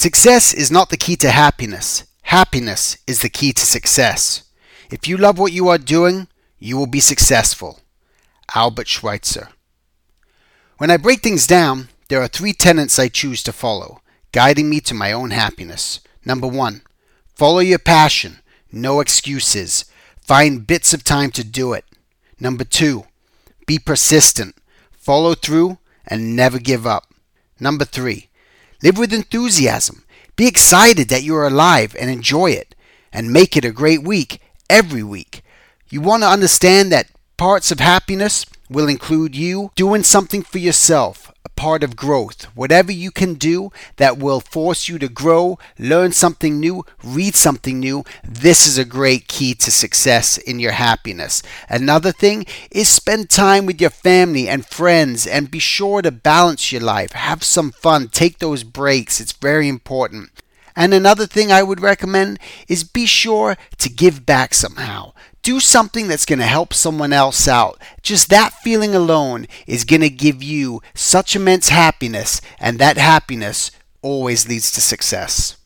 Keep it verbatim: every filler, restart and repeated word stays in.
Success is not the key to happiness. Happiness is the key to success. If you love what you are doing, you will be successful. Albert Schweitzer. When I break things down, there are three tenets I choose to follow, guiding me to my own happiness. Number one, follow your passion. No excuses. Find bits of time to do it. Number two, be persistent. Follow through and never give up. Number three, live with enthusiasm. Be excited that you are alive and enjoy it. And make it a great week every week. You want to understand that parts of happiness will include you doing something for yourself, a part of growth. Whatever you can do that will force you to grow, learn something new, read something new, this is a great key to success in your happiness. Another thing is spend time with your family and friends and be sure to balance your life. Have some fun. Take those breaks. It's very important. And another thing I would recommend is be sure to give back somehow. Do something that's going to help someone else out. Just that feeling alone is going to give you such immense happiness, and that happiness always leads to success.